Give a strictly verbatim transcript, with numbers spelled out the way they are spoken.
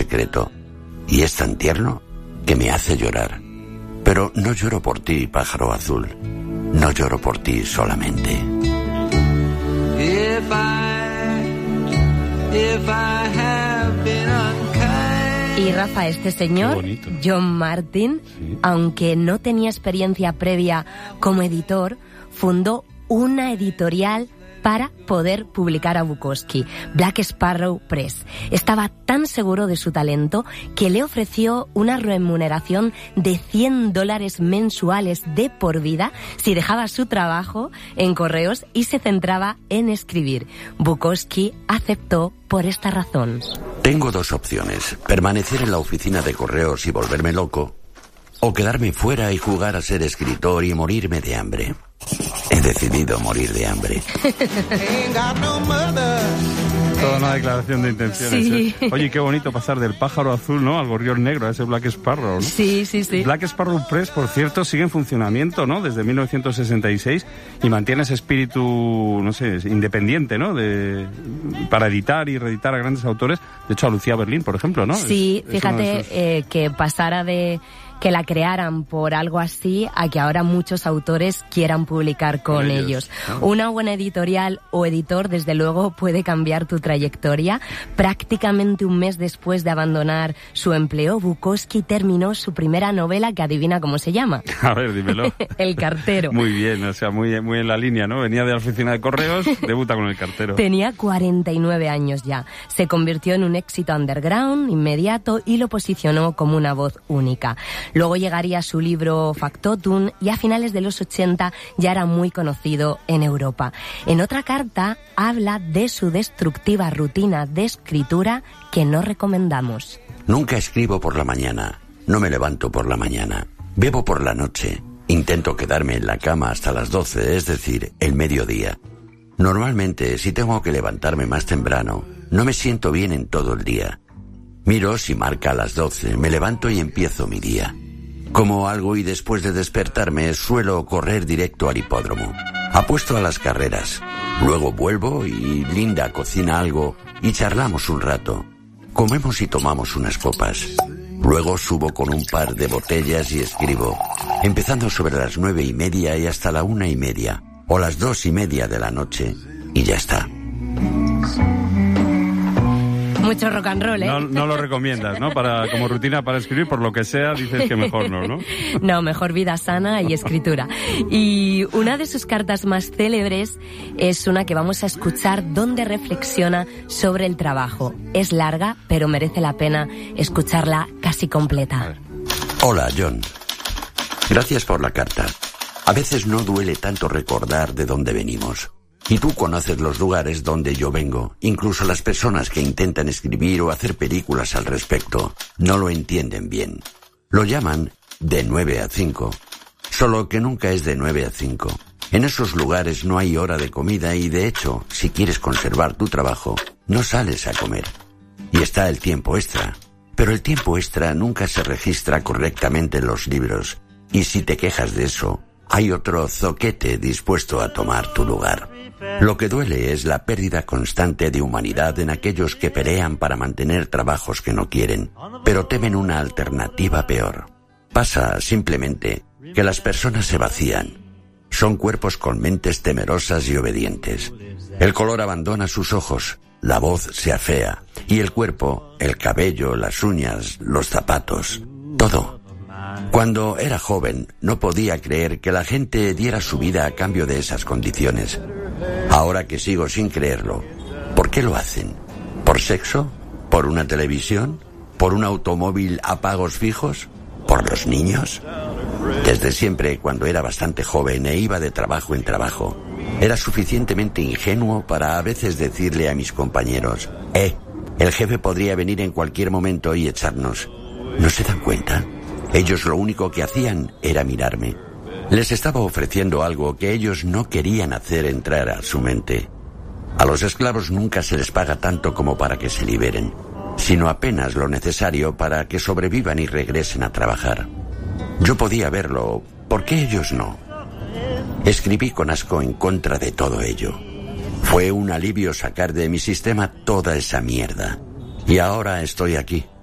secreto. Y es tan tierno que me hace llorar. Pero no lloro por ti, pájaro azul. No lloro por ti solamente. If I, if I have been unkind. Y Rafa, este señor, John Martin, sí, aunque no tenía experiencia previa como editor, fundó una editorial para poder publicar a Bukowski, Black Sparrow Press. Estaba tan seguro de su talento que le ofreció una remuneración de cien dólares mensuales de por vida si dejaba su trabajo en correos y se centraba en escribir. Bukowski aceptó por esta razón. Tengo dos opciones: permanecer en la oficina de correos y volverme loco, o quedarme fuera y jugar a ser escritor y morirme de hambre. He decidido morir de hambre. Toda una declaración de intenciones. Sí. ¿eh? Oye, qué bonito pasar del pájaro azul, ¿no?, al gorrión negro, a ese Black Sparrow, ¿no? Sí, sí, sí. Black Sparrow Press, por cierto, sigue en funcionamiento, ¿no?, desde mil novecientos sesenta y seis, y mantiene ese espíritu, no sé, independiente, ¿no?, de, para editar y reeditar a grandes autores. De hecho, a Lucía Berlín, por ejemplo, ¿no? Sí, es, fíjate es esos... eh, que pasara de que la crearan por algo así a que ahora muchos autores quieran publicar con, con ellos. ellos. ¿no? Una buena editorial o editor, desde luego, puede cambiar tu trayectoria. Prácticamente un mes después de abandonar su empleo, Bukowski terminó su primera novela, que adivina cómo se llama. A ver, dímelo. El cartero. Muy bien, o sea, muy, muy en la línea, ¿no? Venía de la oficina de correos, debuta con El cartero. Tenía cuarenta y nueve años ya. Se convirtió en un éxito underground inmediato y lo posicionó como una voz única. Luego llegaría su libro Factotum y a finales de los ochenta ya era muy conocido en Europa. En otra carta habla de su destructiva rutina de escritura que no recomendamos. Nunca escribo por la mañana, no me levanto por la mañana, bebo por la noche, intento quedarme en la cama hasta las doce, es decir, el mediodía. Normalmente, si tengo que levantarme más temprano, no me siento bien en todo el día. Miro si marca a las doce, me levanto y empiezo mi día. Como algo y después de despertarme suelo correr directo al hipódromo. Apuesto a las carreras. Luego vuelvo y Linda cocina algo y charlamos un rato. Comemos y tomamos unas copas. Luego subo con un par de botellas y escribo, empezando sobre las nueve y media y hasta la una y media, o las dos y media de la noche, y ya está. Mucho rock and roll, ¿eh? No, no lo recomiendas, ¿no? Para, como rutina para escribir, por lo que sea, dices que mejor no, ¿no? No, mejor vida sana y escritura. Y una de sus cartas más célebres es una que vamos a escuchar donde reflexiona sobre el trabajo. Es larga, pero merece la pena escucharla casi completa. Hola, John. Gracias por la carta. A veces no duele tanto recordar de dónde venimos. Y tú conoces los lugares donde yo vengo. Incluso las personas que intentan escribir o hacer películas al respecto no lo entienden bien. Lo llaman de nueve a cinco. Solo que nunca es de nueve a cinco. En esos lugares no hay hora de comida y, de hecho, si quieres conservar tu trabajo, no sales a comer. Y está el tiempo extra. Pero el tiempo extra nunca se registra correctamente en los libros. Y si te quejas de eso, hay otro zoquete dispuesto a tomar tu lugar. Lo que duele es la pérdida constante de humanidad en aquellos que pelean para mantener trabajos que no quieren, pero temen una alternativa peor. Pasa, simplemente, que las personas se vacían. Son cuerpos con mentes temerosas y obedientes. El color abandona sus ojos, la voz se afea, y el cuerpo, el cabello, las uñas, los zapatos, todo. Cuando era joven, no podía creer que la gente diera su vida a cambio de esas condiciones. Ahora que sigo sin creerlo, ¿por qué lo hacen? ¿Por sexo? ¿Por una televisión? ¿Por un automóvil a pagos fijos? ¿Por los niños? Desde siempre, cuando era bastante joven e iba de trabajo en trabajo, era suficientemente ingenuo para a veces decirle a mis compañeros, «Eh, el jefe podría venir en cualquier momento y echarnos». ¿No se dan cuenta? Ellos lo único que hacían era mirarme. Les estaba ofreciendo algo que ellos no querían hacer entrar a su mente. A los esclavos nunca se les paga tanto como para que se liberen, sino apenas lo necesario para que sobrevivan y regresen a trabajar. Yo podía verlo, ¿por qué ellos no? Escribí con asco en contra de todo ello. Fue un alivio sacar de mi sistema toda esa mierda. Y ahora estoy aquí.